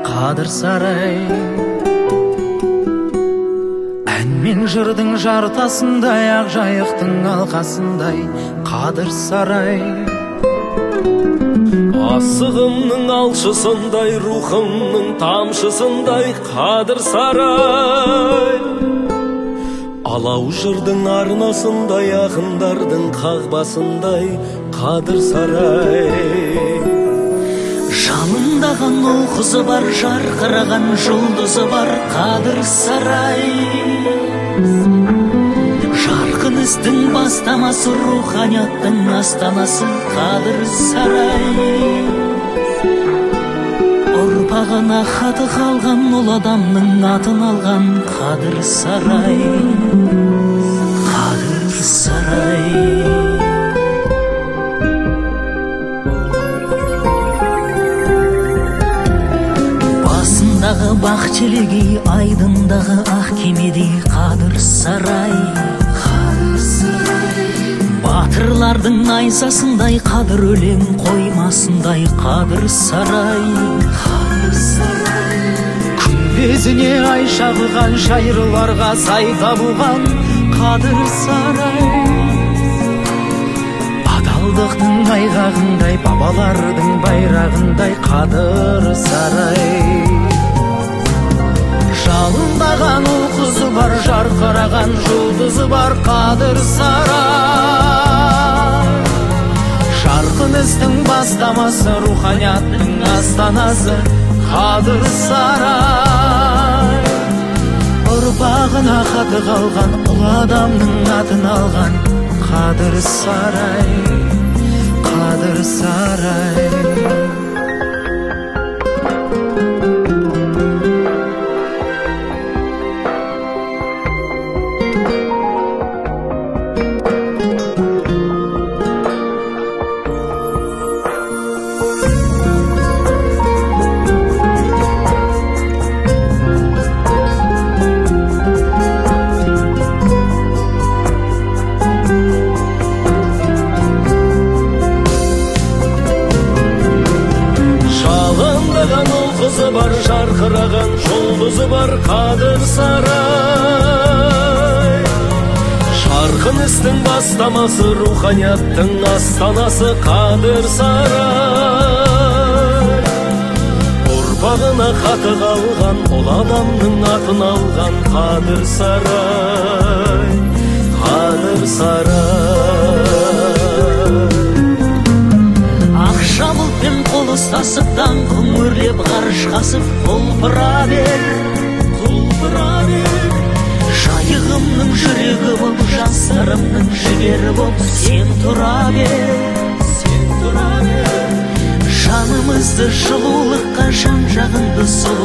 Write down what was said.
Қадыр сарай. Ән мен жырдың жартасындай, ақ жайықтың алқасындай Қадыр сарай. Асығымның алшысындай, рухымның тамшысындай Қадыр сарай. Алау жырдың арнасындай, ақындардың қағбасындай Қадыр сарай. Жалындаған ол қызы бар, жарқыраған жұлдызы бар Қадыр сарай. Жарқын істің бастамасы, руханияттың астанасы Қадыр сарай. Ұрпағына хаты қалған, ұл адамның атын алған Қадыр сарай. Қадыр сарай. Басындағы бақ телегей, айдындағы ақ кемедей Қадыр сарай. Батырлардың найзасындай, қадыр өлең қоймасындай Қадыр сарай. Күмбезіне ай шағылған, шайырларға сай табылған Қадыр сарай. Адалдықтың айғағындай, бабалардың байрағындай Қадыр сарай. Жалындаған ұл қызы бар, жарқыраған жұлдызы бар Қадыр сарай. Жарқын істің бастамасы, руханияттың астанасы Қадыр сарай. Ұрпағына хаты қалған, ұл адамның атын алған Қадыр сарай. Қадыр сарай. Бар, жарқыраған жұлдызы бар Қадыр сарай. Жарқын істің бастамасы, руханияттың астанасы Қадыр сарай. Ұрпағына хаты қалған, ұл адамның атын алған Қадыр сарай. Қадыр сарай. Ақша бұлтпен қол ұстасып, даңқың өрлеп ғарышқасып құлпыра бер, құлпыра бер. Жайығымның жүрегі боп, жастарымның жігері боп сен тұра бер, сен тұра бер. Жанымызды жылулыққа, жан жағыңды сұлу